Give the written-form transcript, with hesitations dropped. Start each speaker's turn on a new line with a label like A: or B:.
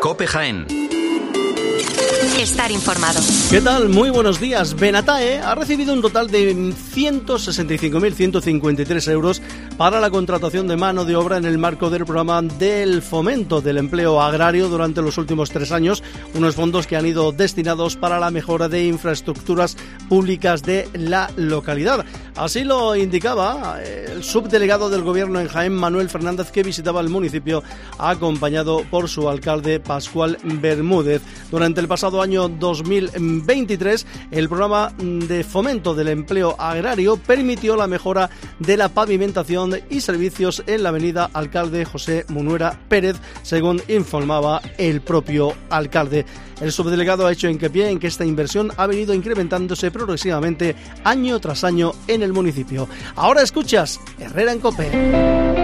A: COPE Jaén.
B: Estar informado.
C: ¿Qué tal? Muy buenos días. Benatae ha recibido un total de 165.153 euros para la contratación de mano de obra en el marco del programa del fomento del empleo agrario durante los últimos 3 años, unos fondos que han ido destinados para la mejora de infraestructuras públicas de la localidad. Así lo indicaba el subdelegado del Gobierno en Jaén, Manuel Fernández, que visitaba el municipio acompañado por su alcalde Pascual Bermúdez. Durante el pasado año 2023, el programa de fomento del empleo agrario permitió la mejora de la pavimentación y servicios en la avenida Alcalde José Munuera Pérez, según informaba el propio alcalde. El subdelegado ha hecho hincapié en que esta inversión ha venido incrementándose progresivamente año tras año en el municipio. Ahora escuchas Herrera en COPE.